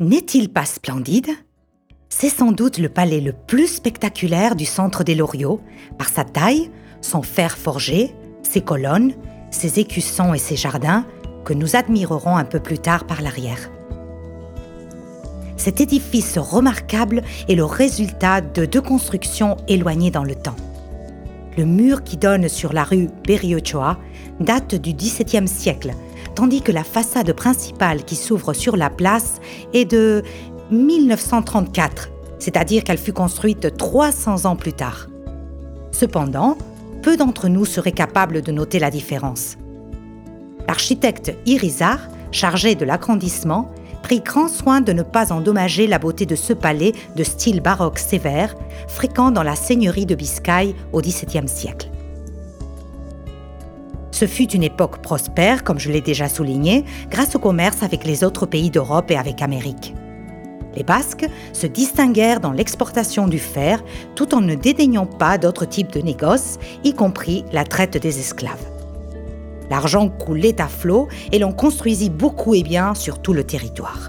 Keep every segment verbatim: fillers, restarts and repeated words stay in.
N'est-il pas splendide ? C'est sans doute le palais le plus spectaculaire du centre des Loriot, par sa taille, son fer forgé, ses colonnes, ses écussons et ses jardins, que nous admirerons un peu plus tard par l'arrière. Cet édifice remarquable est le résultat de deux constructions éloignées dans le temps. Le mur qui donne sur la rue Berriochoa date du dix-septième siècle, tandis que la façade principale qui s'ouvre sur la place est de mille neuf cent trente-quatre, c'est-à-dire qu'elle fut construite trois cents ans plus tard. Cependant, peu d'entre nous seraient capables de noter la différence. L'architecte Irizar, chargé de l'agrandissement, prit grand soin de ne pas endommager la beauté de ce palais de style baroque sévère, fréquent dans la seigneurie de Biscaye au dix-septième siècle. Ce fut une époque prospère, comme je l'ai déjà souligné, grâce au commerce avec les autres pays d'Europe et avec Amérique. Les Basques se distinguèrent dans l'exportation du fer, tout en ne dédaignant pas d'autres types de négoces, y compris la traite des esclaves. L'argent coulait à flot et l'on construisit beaucoup et bien sur tout le territoire.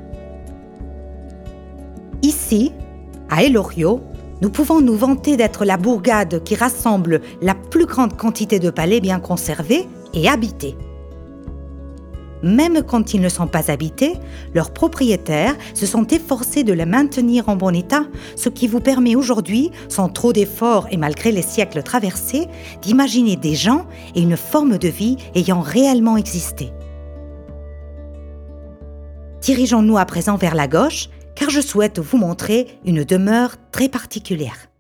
Ici, à Elorrio, nous pouvons nous vanter d'être la bourgade qui rassemble la plus grande quantité de palais bien conservés et habités. Même quand ils ne sont pas habités, leurs propriétaires se sont efforcés de les maintenir en bon état, ce qui vous permet aujourd'hui, sans trop d'efforts et malgré les siècles traversés, d'imaginer des gens et une forme de vie ayant réellement existé. Dirigeons-nous à présent vers la gauche, car je souhaite vous montrer une demeure très particulière.